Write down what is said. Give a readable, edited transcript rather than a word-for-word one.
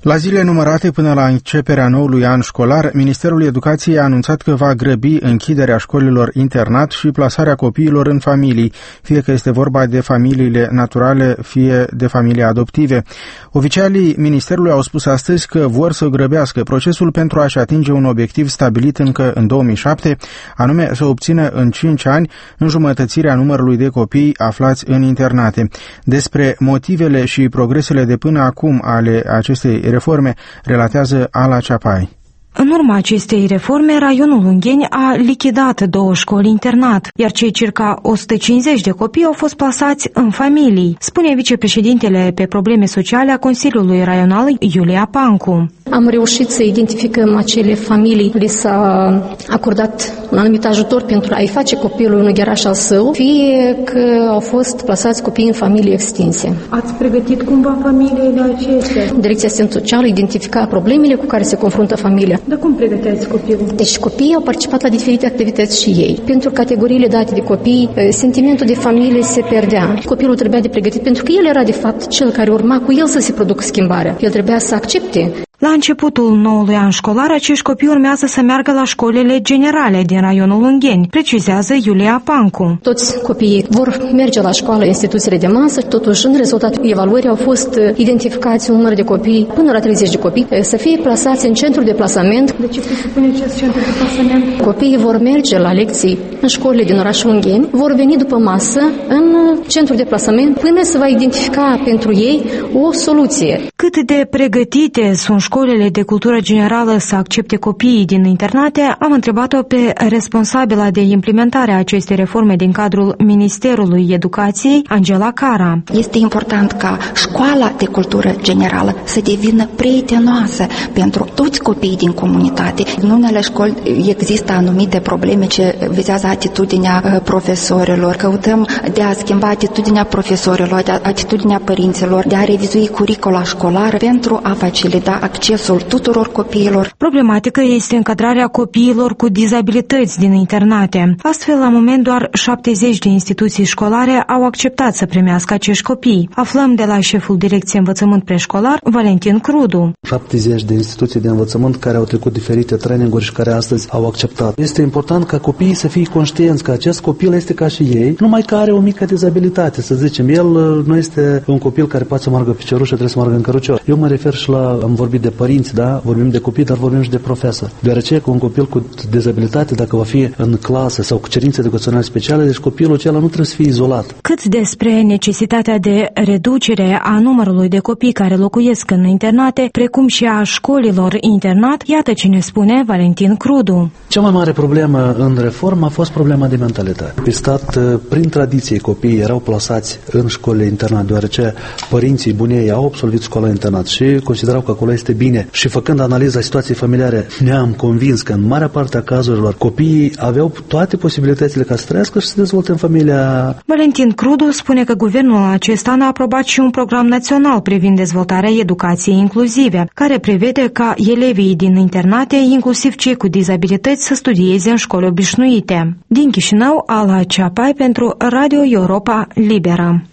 La zile numărate până la începerea noului an școlar, Ministerul Educației a anunțat că va grăbi închiderea școlilor internat și plasarea copiilor în familii, fie că este vorba de familiile naturale, fie de familii adoptive. Oficialii Ministerului au spus astăzi că vor să grăbească procesul pentru a-și atinge un obiectiv stabilit încă în 2007, anume să obțină în 5 ani înjumătățirea numărului de copii aflați în internate. Despre motivele și progresele de până acum ale acestei reforme, relatează Ala Ceapai. În urma acestei reforme, raionul Ungheni a lichidat 2 școli internat, iar cei circa 150 de copii au fost plasați în familii, spune vicepreședintele pe probleme sociale a Consiliului Raional, Iulia Pancu. Am reușit să identificăm acele familii, li s-a acordat un anumit ajutor pentru a-i face copilul un gheraș al său, fie că au fost plasați copii în familii extinse. Ați pregătit cumva familiile acestea? Direcția Asistență Socială identifica problemele cu care se confruntă familia. Dar cum pregăteați copilul? Deci copiii au participat la diferite activități și ei. Pentru categoriile date de copii, sentimentul de familie se pierdea. Copilul trebuia de pregătit pentru că el era de fapt cel care urma cu el să se producă schimbarea. El trebuia să accepte. La începutul noului an școlar, acești copii urmează să meargă la școlile generale din raionul Ungheni, precizează Iulia Pancu. Toți copiii vor merge la școală, instituțiile de masă, totuși în rezultatul evaluării au fost identificați un număr de copii, până la 30 de copii, să fie plasați în centru de plasament. De ce presupune acest centru de plasament? Copiii vor merge la lecții în școlile din orașul Ungheni, vor veni după masă în centru de plasament până se va identifica pentru ei o soluție. Cât de pregătite sunt școlile de cultură generală să accepte copiii din internate, am întrebat-o pe responsabila de implementare a acestei reforme din cadrul Ministerului Educației, Angela Cara. Este important ca școala de cultură generală să devină prietenoasă pentru toți copiii din comunitate. În unele școli există anumite probleme ce vizează atitudinea profesorilor. Căutăm de a schimba atitudinea profesorilor, atitudinea părinților, de a revizui curicula școlară pentru a facilita accesul tuturor copiilor. Problematică este încadrarea copiilor cu dizabilități din internate. Astfel, la moment, doar 70 de instituții școlare au acceptat să primească acești copii. Aflăm de la șeful Direcției Învățământ Preșcolar, Valentin Crudu. 70 de instituții de învățământ care au trecut diferite traininguri și care astăzi au acceptat. Este important ca copiii să fie conștienți că acest copil este ca și ei, numai că are o mică dizabilitate, să zicem. El nu este un copil care poate să meargă pe cerușă, trebuie să meargă în cărucior. Eu mă refer și la, am vorbit de părinți, da? Vorbim de copii, dar vorbim și de profesori. Deoarece că un copil cu dizabilitate, dacă va fi în clasă sau cu cerințe educaționale speciale, deci copilul acela nu trebuie să fie izolat. Cât despre necesitatea de reducere a numărului de copii care locuiesc în internate, precum și a școlilor internat, iată ce ne spune Valentin Crudu. Cea mai mare problemă în reformă a fost problema de mentalitate. Pe stat, prin tradiție, copiii erau plasați în școlile internat, deoarece părinții bunei au absolvit școala internat și considerau că acolo este bine. Și făcând analiza situației familiare, ne-am convins că în marea parte a cazurilor copiii aveau toate posibilitățile ca să trăiască și să dezvolte în familia. Valentin Crudu spune că guvernul acesta a aprobat și un program național privind dezvoltarea educației inclusive, care prevede ca elevii din internate, inclusiv cei cu dizabilități, să studieze în școli obișnuite. Din Chișinău, Ala Ceapai pentru Radio Europa Liberă.